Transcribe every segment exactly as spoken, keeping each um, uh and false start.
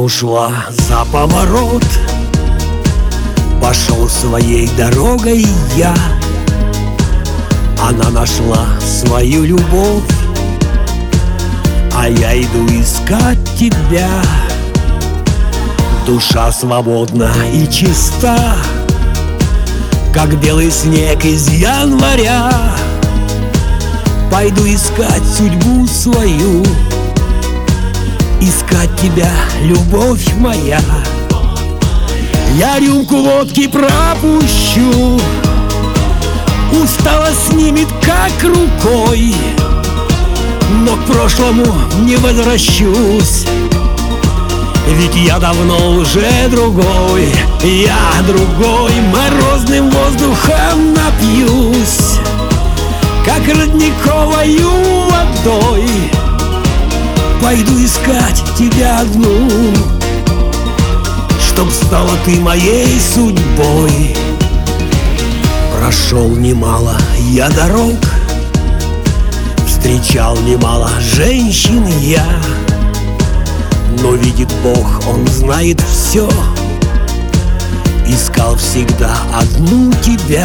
ушла за поворот, пошел своей дорогой я. Она нашла свою любовь, а я иду искать тебя. Душа свободна и чиста, как белый снег из января. Пойду искать судьбу свою, искать тебя, любовь моя. Я рюмку водки пропущу, усталость снимет как рукой, но к прошлому не возвращусь, ведь я давно уже другой. Я другой, морозным воздухом напьюсь, как родниковою водой. Пойду искать тебя одну, чтоб стала ты моей судьбой. Прошел немало я дорог, встречал немало женщин я, но видит Бог, Он знает все. Искал всегда одну тебя,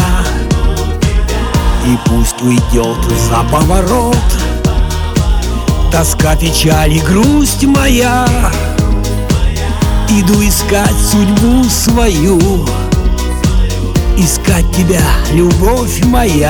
и пусть уйдет за поворот тоска, печаль и грусть моя. Иду искать судьбу свою, искать тебя, любовь моя.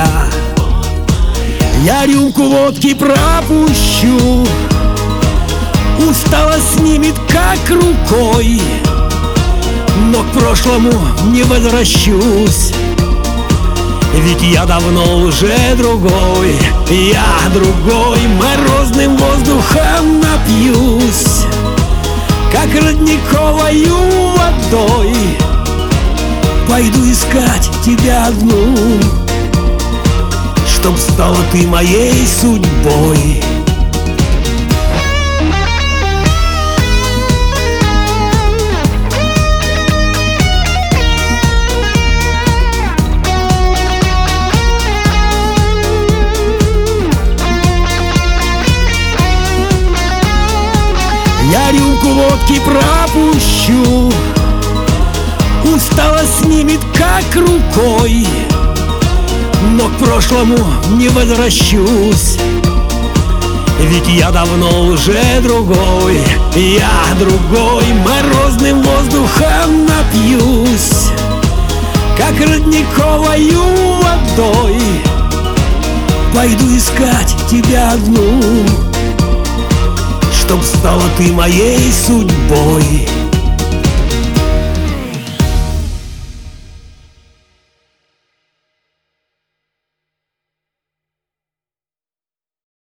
Я рюмку водки пропущу, усталость снимет как рукой, но к прошлому не возвращусь, ведь я давно уже другой. Я другой, морозным воздухом напьюсь, как родниковою водой. Пойду искать тебя одну, чтоб стала ты моей судьбой. Я рюмку водки пропущу, усталость снимет как рукой, но к прошлому не возвращусь, ведь я давно уже другой. Я другой, морозным воздухом напьюсь, как родниковою водой. Пойду искать тебя одну, чтоб стала ты моей судьбой.